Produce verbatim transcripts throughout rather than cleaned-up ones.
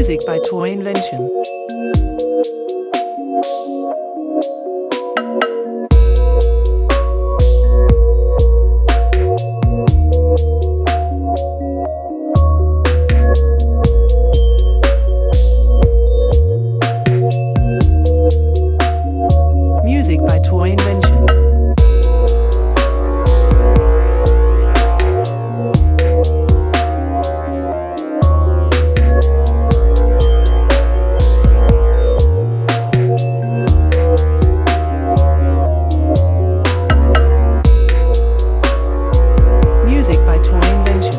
Music by Toy Invention. Music by Toy Invention. Music by Toy Invention.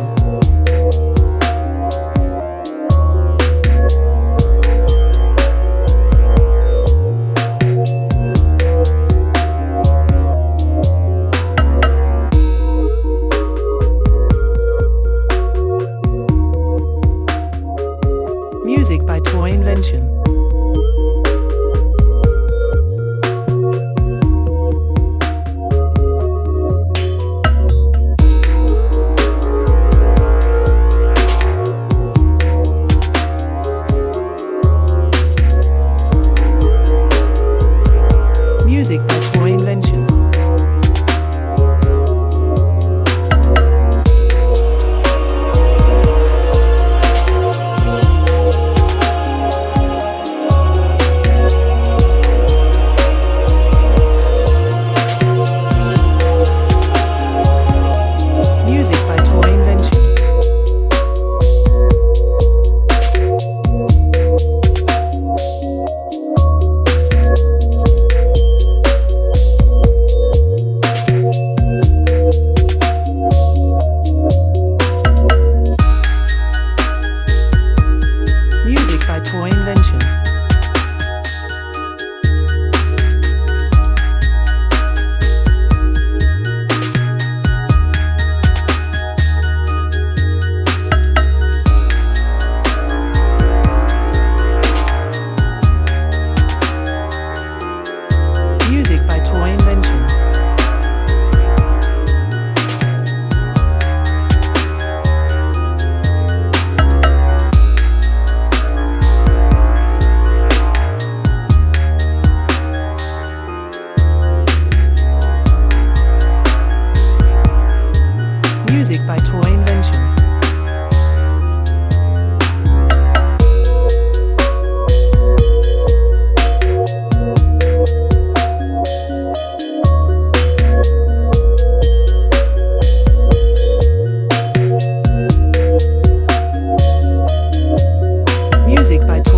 Music by Toy Invention. Music by Toy Invention. Music by Toy Invention. Music by Toy Invention. Music by Toy Invention. Music by Toy Invention. Music by Toy